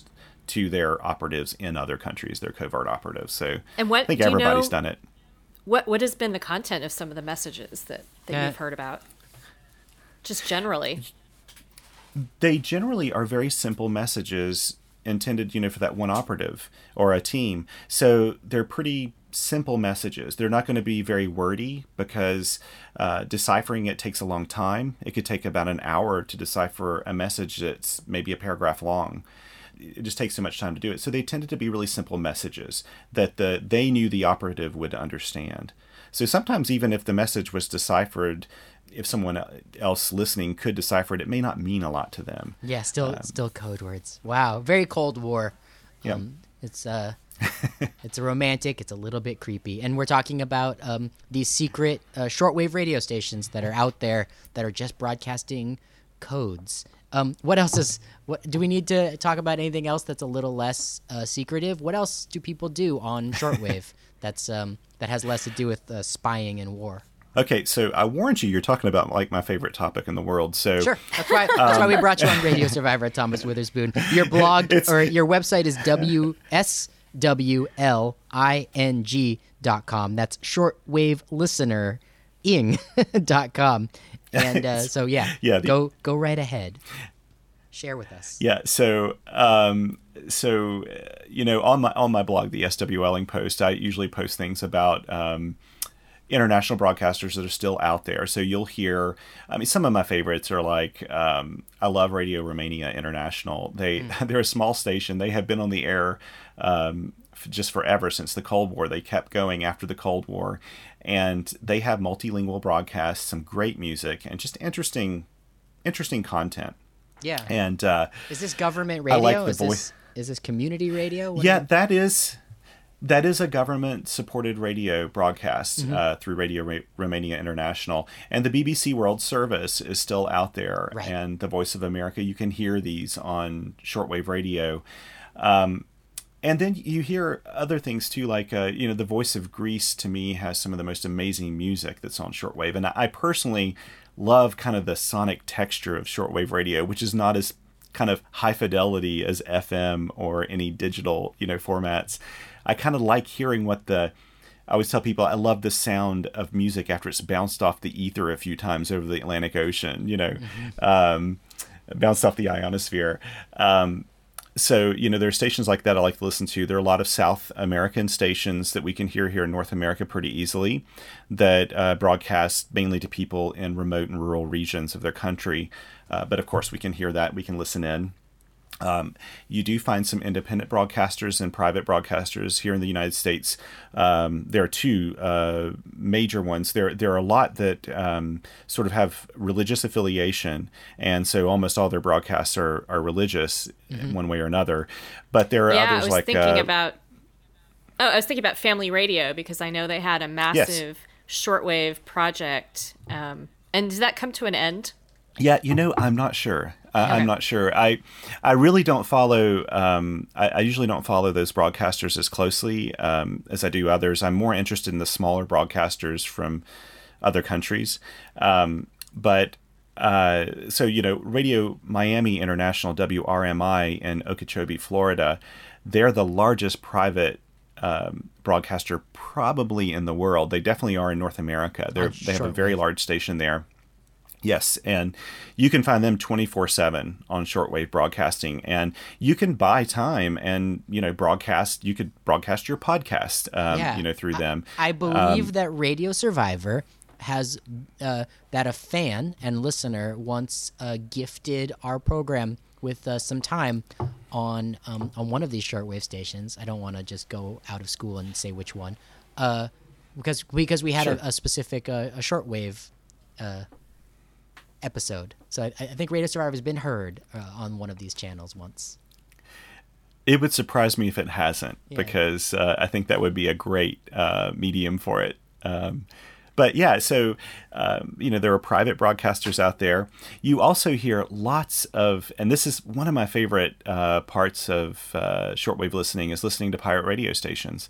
to their operatives in other countries, their covert operatives. So and what, I think everybody's done it. What has been the content of some of the messages that you've heard about? Just generally. They generally are very simple messages intended, for that one operative or a team. So they're pretty simple messages. They're not going to be very wordy because deciphering it takes a long time. It could take about an hour to decipher a message that's maybe a paragraph long. It just takes so much time to do it. So they tended to be really simple messages that they knew the operative would understand. So sometimes even if the message was deciphered, if someone else listening could decipher it, it may not mean a lot to them. Yeah, still code words. Wow, very Cold War. Yeah. It's it's a romantic. It's a little bit creepy, and we're talking about these secret shortwave radio stations that are out there that are just broadcasting codes. What else what do we need to talk about? Anything else that's a little less secretive? What else do people do on shortwave that has less to do with spying and war? Okay, so I warned you're talking about like my favorite topic in the world. So sure, that's why we brought you on Radio Survivor, Thomas Witherspoon. Your blog or your website is swwling.com. That's shortwavelistening.com. And so go right ahead. Share with us. Yeah, so on my blog, the SWLing post, I usually post things about international broadcasters that are still out there. So you'll hear, some of my favorites are like, I love Radio Romania International. They're a small station. They have been on the air just forever, since the Cold War. They kept going after the Cold War, and they have multilingual broadcasts, some great music, and just interesting content. Yeah. And is this government radio? I like the voice. Is this community radio? That is a government-supported radio broadcast through Radio Romania International. And the BBC World Service is still out there. Right. And the Voice of America, you can hear these on shortwave radio. And then you hear other things, too, like, the Voice of Greece, to me, has some of the most amazing music that's on shortwave. And I personally love kind of the sonic texture of shortwave radio, which is not as kind of high fidelity as FM or any digital, formats. I kind of like hearing I always tell people I love the sound of music after it's bounced off the ether a few times over the Atlantic Ocean, bounced off the ionosphere. So, there are stations like that I like to listen to. There are a lot of South American stations that we can hear here in North America pretty easily that broadcast mainly to people in remote and rural regions of their country. But of course, we can hear that. We can listen in. You do find some independent broadcasters and private broadcasters here in the United States. There are two major ones. There are a lot that sort of have religious affiliation, and so almost all their broadcasts are religious in one way or another. But there are others like I was thinking about Family Radio, because I know they had a massive shortwave project. And did that come to an end? Yeah, I'm not sure. I'm not sure. I really don't follow. I usually don't follow those broadcasters as closely as I do others. I'm more interested in the smaller broadcasters from other countries. But Radio Miami International, WRMI, in Okeechobee, Florida, they're the largest private broadcaster probably in the world. They definitely are in North America. They have a very large station there. Yes, and you can find them 24/7 on shortwave broadcasting, and you can buy time and broadcast. You could broadcast your podcast, through them. I believe that Radio Survivor has that a fan and listener once gifted our program with some time on one of these shortwave stations. I don't want to just go out of school and say which one, because we had a specific a shortwave episode. So I think Radio Survivor has been heard on one of these channels once. It would surprise me if it hasn't, because I think that would be a great medium for it. But yeah, so, there are private broadcasters out there. You also hear lots of, and this is one of my favorite parts of shortwave listening, is listening to pirate radio stations.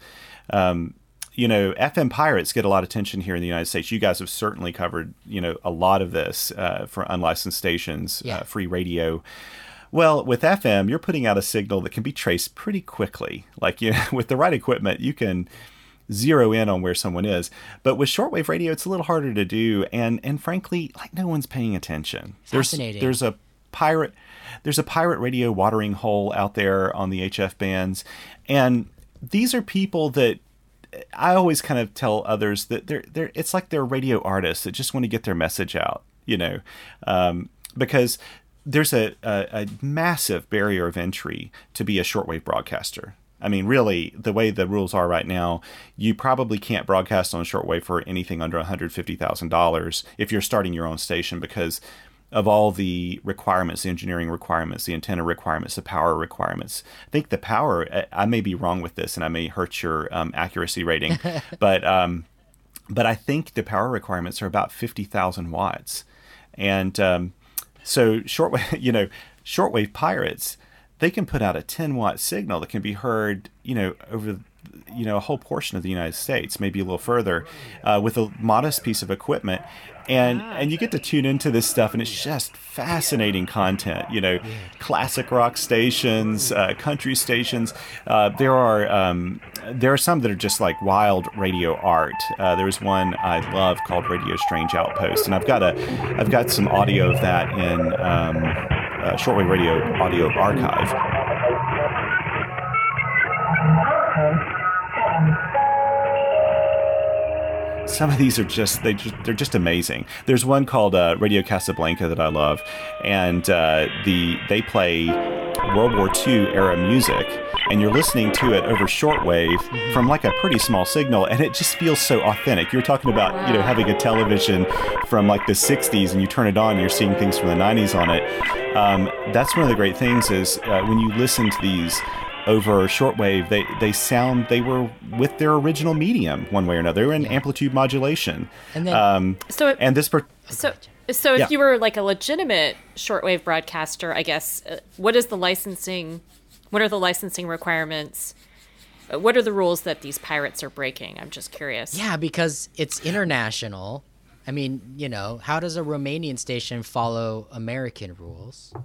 FM pirates get a lot of attention here in the United States. You guys have certainly covered, a lot of this for unlicensed stations, free radio. Well, with FM, you're putting out a signal that can be traced pretty quickly. Like, with the right equipment, you can zero in on where someone is. But with shortwave radio, it's a little harder to do, and frankly, like, no one's paying attention. Fascinating. There's a pirate radio watering hole out there on the HF bands, and these are people that I always kind of tell others that it's like they're radio artists that just want to get their message out, because there's a massive barrier of entry to be a shortwave broadcaster. I mean, really, the way the rules are right now, you probably can't broadcast on shortwave for anything under $150,000 if you're starting your own station, because of all the requirements, the engineering requirements, the antenna requirements, the power requirements. I think the power, I may be wrong with this and I may hurt your accuracy rating, but I think the power requirements are about 50,000 watts. And so shortwave pirates, they can put out a 10-watt signal that can be heard, over, a whole portion of the United States, maybe a little further, with a modest piece of equipment. And you get to tune into this stuff, and it's just fascinating content. Classic rock stations, country stations. There are some that are just like wild radio art. There's one I love called Radio Strange Outpost, and I've got some audio of that in Shortwave Radio Audio Archive. Some of these are they're just amazing. There's one called Radio Casablanca that I love, and they play World War II era music, and you're listening to it over shortwave from like a pretty small signal, and it just feels so authentic. You're talking about having a television from like the 60s, and you turn it on, and you're seeing things from the 90s on it. That's one of the great things is when you listen to these over shortwave, they were with their original medium one way or another. They were in amplitude modulation. And then, if you were like a legitimate shortwave broadcaster, I guess, what are the licensing requirements? What are the rules that these pirates are breaking? I'm just curious. Yeah, because it's international. I mean, how does a Romanian station follow American rules?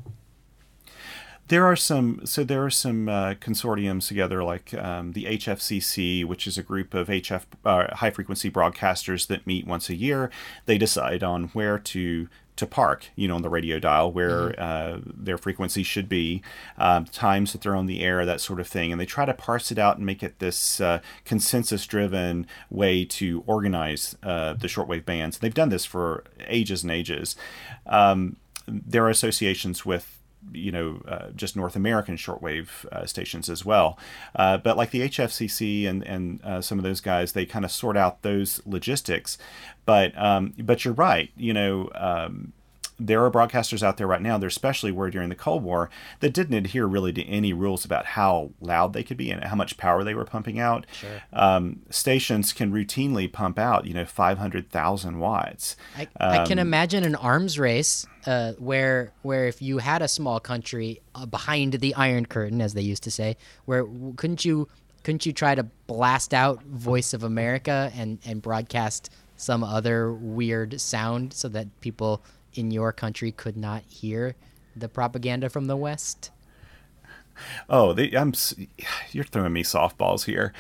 There are some consortiums together, like the HFCC, which is a group of high frequency broadcasters that meet once a year. They decide on where to park, on the radio dial, where their frequency should be, times that they're on the air, that sort of thing. And they try to parse it out and make it this consensus-driven way to organize the shortwave bands. They've done this for ages and ages. There are associations with just North American shortwave stations as well. But like the HFCC and some of those guys, they kind of sort out those logistics. But you're right. There are broadcasters out there right now, there especially were during the Cold War, that didn't adhere really to any rules about how loud they could be and how much power they were pumping out. Sure. Stations can routinely pump out, 500,000 watts. I can imagine an arms race where if you had a small country behind the Iron Curtain, as they used to say, where couldn't you try to blast out Voice of America and broadcast some other weird sound so that people in your country could not hear the propaganda from the West? Oh, you're throwing me softballs here.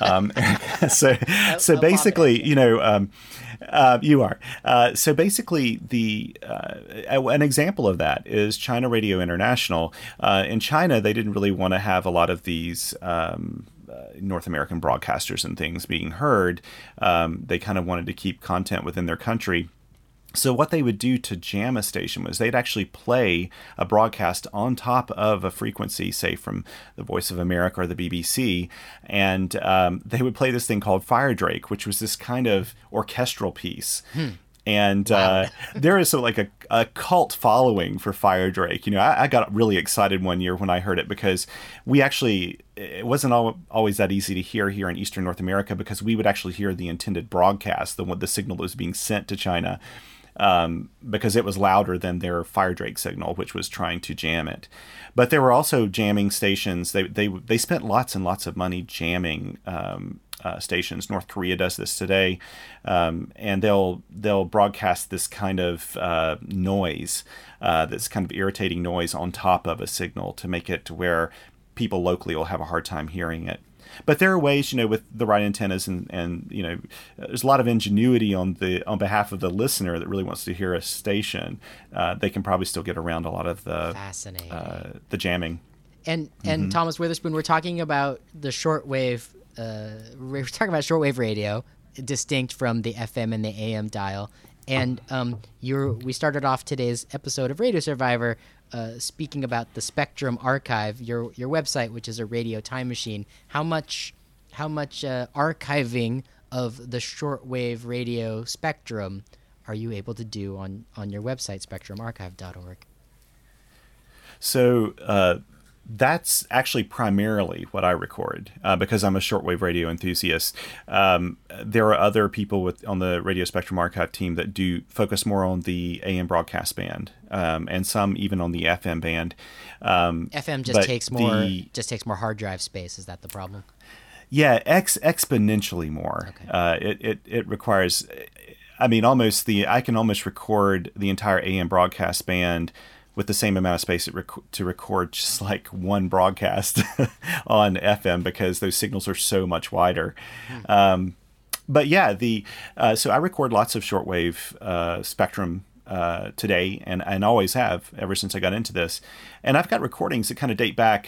So basically, you are. So basically, an example of that is China Radio International. In China, they didn't really want to have a lot of these North American broadcasters and things being heard. They kind of wanted to keep content within their country. So what they would do to jam a station was they'd actually play a broadcast on top of a frequency, say from the Voice of America or the BBC, and they would play this thing called Fire Drake, which was this kind of orchestral piece. And there is a cult following for Fire Drake. I got really excited one year when I heard it, because it wasn't always that easy to hear here in Eastern North America, because we would actually hear the intended broadcast, the signal that was being sent to China. because it was louder than their Firedrake signal, which was trying to jam it. But there were also jamming stations. They spent lots and lots of money jamming stations. North Korea does this today, and they'll broadcast this kind of noise, this kind of irritating noise on top of a signal to make it to where people locally will have a hard time hearing it. But there are ways, with the right antennas and there's a lot of ingenuity on behalf of the listener that really wants to hear a station. They can probably still get around a lot of the jamming. And Thomas Witherspoon, we're talking about the shortwave. We're talking about shortwave radio, distinct from the FM and the AM dial. And we started off today's episode of Radio Survivor speaking about the Spectrum Archive, your website, which is a radio time machine. How much archiving of the shortwave radio spectrum are you able to do on your website, spectrumarchive.org? So that's actually primarily what I record because I'm a shortwave radio enthusiast. There are other people on the Radio Spectrum Archive team that do focus more on the AM broadcast band, and some even on the FM band. FM just takes more hard drive space. Is that the problem? Yeah, exponentially more. Okay. It requires, I can almost record the entire AM broadcast band with the same amount of space to record just like one broadcast on FM because those signals are so much wider. But yeah, so I record lots of shortwave spectrum today and always have ever since I got into this. And I've got recordings that kind of date back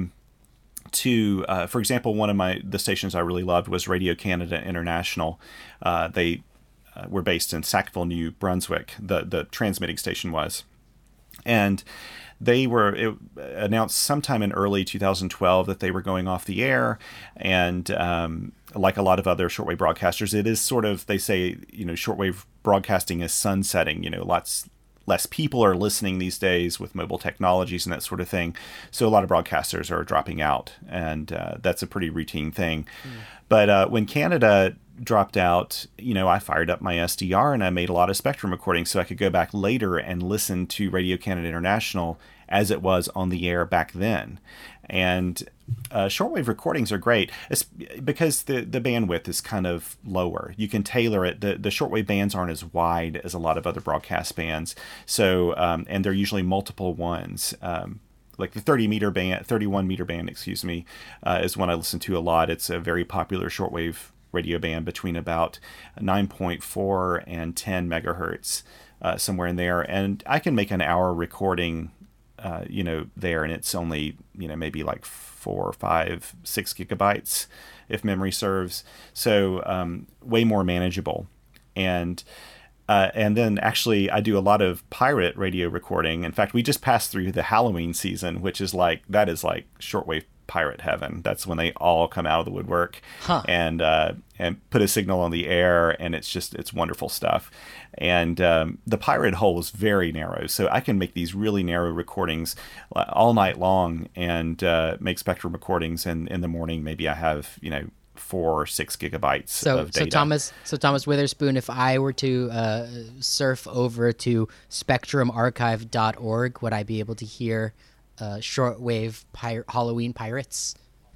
to, for example, one of the stations I really loved was Radio Canada International. They were based in Sackville, New Brunswick, the transmitting station was. And they were announced sometime in early 2012 that they were going off the air. And like a lot of other shortwave broadcasters, it is sort of, they say, shortwave broadcasting is sunsetting. Lots less people are listening these days with mobile technologies and that sort of thing. So a lot of broadcasters are dropping out, and that's a pretty routine thing. But when Canada dropped out, I fired up my SDR and I made a lot of Spectrum recordings so I could go back later and listen to Radio Canada International as it was on the air back then. And shortwave recordings are great because the bandwidth is kind of lower. You can tailor it. The shortwave bands aren't as wide as a lot of other broadcast bands. So, and they're usually multiple ones. Like the 31 meter band, is one I listen to a lot. It's a very popular shortwave radio band between about 9.4 and 10 megahertz, somewhere in there. And I can make an hour recording, there, and it's only, maybe like 4, 5, 6 gigabytes if memory serves. So way more manageable. And then actually I do a lot of pirate radio recording. In fact, we just passed through the Halloween season, which is like shortwave pirate heaven. That's when they all come out of the woodwork and put a signal on the air, and it's wonderful stuff. And the pirate hole is very narrow, so I can make these really narrow recordings all night long and make Spectrum recordings, and in the morning maybe I have 4 or 6 gigabytes of data. So Thomas Witherspoon, if I were to surf over to spectrumarchive.org, would I be able to hear shortwave Halloween pirates?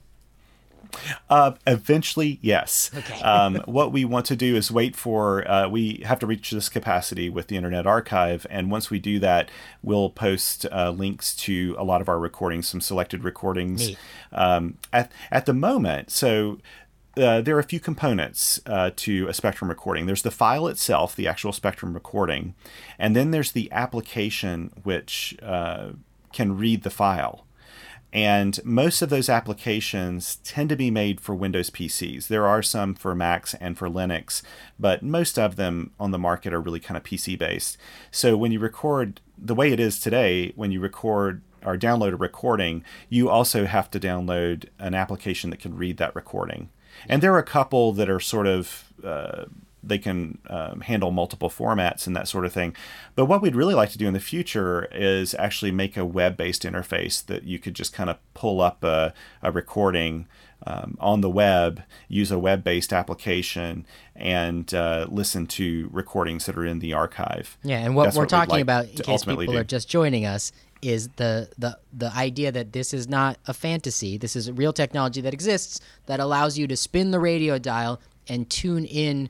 Eventually, yes. Okay. What we want to do is wait for, we have to reach this capacity with the Internet Archive. And once we do that, we'll post links to a lot of our recordings, some selected recordings. Neat. At the moment. So there are a few components to a Spectrum recording. There's the file itself, the actual Spectrum recording. And then there's the application which can read the file. And most of those applications tend to be made for Windows PCs. There are some for Macs and for Linux, but most of them on the market are really kind of PC-based. So when you record, the way it is today, when you record or download a recording, you also have to download an application that can read that recording. And there are a couple that are sort of they can handle multiple formats and that sort of thing. But what we'd really like to do in the future is actually make a web-based interface that you could just kind of pull up a recording on the web, use a web-based application, and listen to recordings that are in the archive. Yeah, and what we're talking about, in case people are just joining us, is the idea that this is not a fantasy. This is a real technology that exists that allows you to spin the radio dial and tune in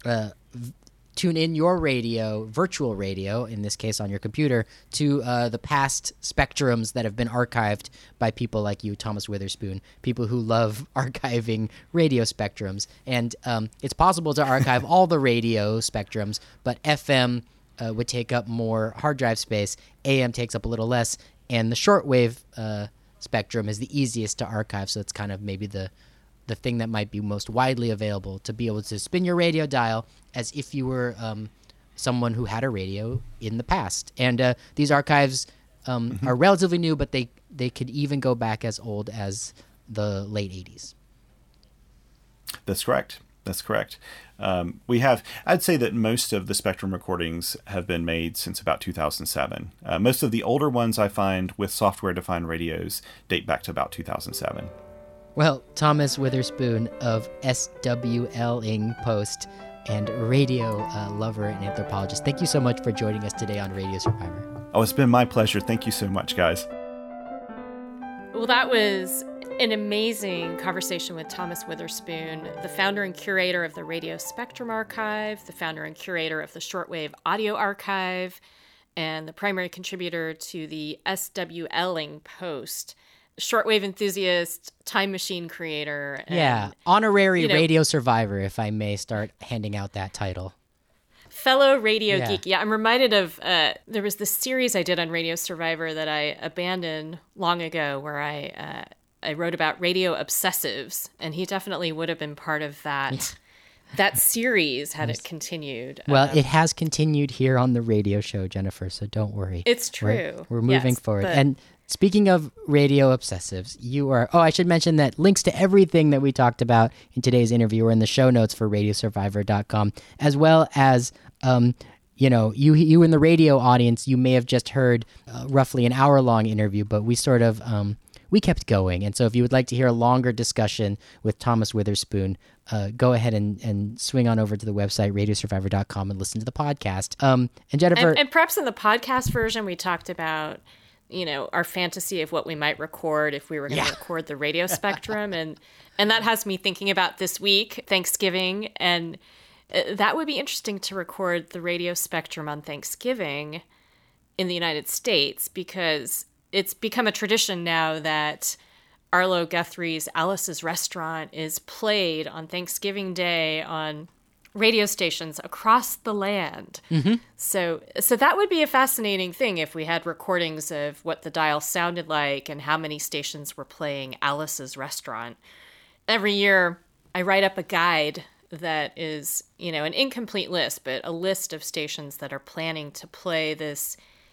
your radio, virtual radio, in this case on your computer, to the past spectrums that have been archived by people like you, Thomas Witherspoon, people who love archiving radio spectrums. And it's possible to archive all the radio spectrums, but FM would take up more hard drive space, AM takes up a little less, and the shortwave spectrum is the easiest to archive, so it's kind of maybe the thing that might be most widely available, to be able to spin your radio dial as if you were someone who had a radio in the past. And these archives are relatively new, but they could even go back as old as the late 80s. That's correct. I'd say that most of the Spectrum recordings have been made since about 2007. Most of the older ones I find with software-defined radios date back to about 2007. Well, Thomas Witherspoon of SWL-ing Post and radio lover and anthropologist, thank you so much for joining us today on Radio Survivor. Oh, it's been my pleasure. Thank you so much, guys. Well, that was an amazing conversation with Thomas Witherspoon, the founder and curator of the Radio Spectrum Archive, the founder and curator of the Shortwave Audio Archive, and the primary contributor to the SWL-ing Post. Shortwave enthusiast, time machine creator. And, honorary radio survivor, if I may start handing out that title. Fellow radio geek. Yeah, I'm reminded of, there was this series I did on Radio Survivor that I abandoned long ago where I wrote about radio obsessives, and he definitely would have been part of that that series had it continued. Well, it has continued here on the radio show, Jennifer, so don't worry. It's true. We're moving forward. And speaking of radio obsessives, I should mention that links to everything that we talked about in today's interview are in the show notes for radiosurvivor.com, as well as, you in the radio audience, you may have just heard roughly an hour-long interview, but we sort of, we kept going. And so if you would like to hear a longer discussion with Thomas Witherspoon, go ahead and swing on over to the website, radiosurvivor.com, and listen to the podcast. And Jennifer... And perhaps in the podcast version, we talked about our fantasy of what we might record if we were going to record the radio spectrum. And that has me thinking about this week, Thanksgiving. And that would be interesting to record the radio spectrum on Thanksgiving in the United States, because it's become a tradition now that Arlo Guthrie's Alice's Restaurant is played on Thanksgiving Day on radio stations across the land. Mm-hmm. So that would be a fascinating thing if we had recordings of what the dial sounded like and how many stations were playing Alice's Restaurant. Every year I write up a guide that is, an incomplete list, but a list of stations that are planning to play this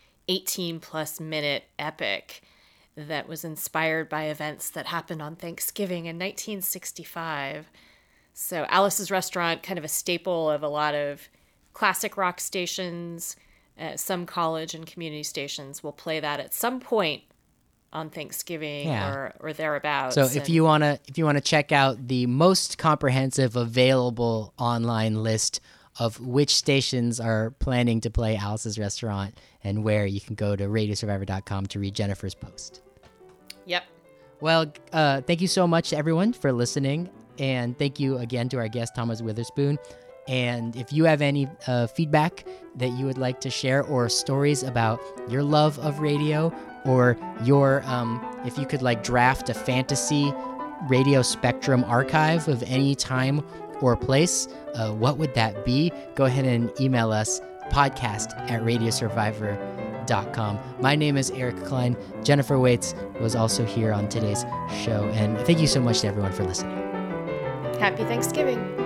18-plus minute epic that was inspired by events that happened on Thanksgiving in 1965. So Alice's Restaurant, kind of a staple of a lot of classic rock stations, some college and community stations will play that at some point on Thanksgiving or thereabouts. So if you wanna check out the most comprehensive available online list of which stations are planning to play Alice's Restaurant and where, you can go to radiosurvivor.com to read Jennifer's post. Yep. Well, thank you so much, everyone, for listening. And thank you again to our guest, Thomas Witherspoon. And if you have any feedback that you would like to share, or stories about your love of radio, or your, if you could draft a fantasy radio spectrum archive of any time or place, what would that be? Go ahead and email us, podcast@radiosurvivor.com. My name is Eric Klein. Jennifer Waits was also here on today's show. And thank you so much to everyone for listening. Happy Thanksgiving.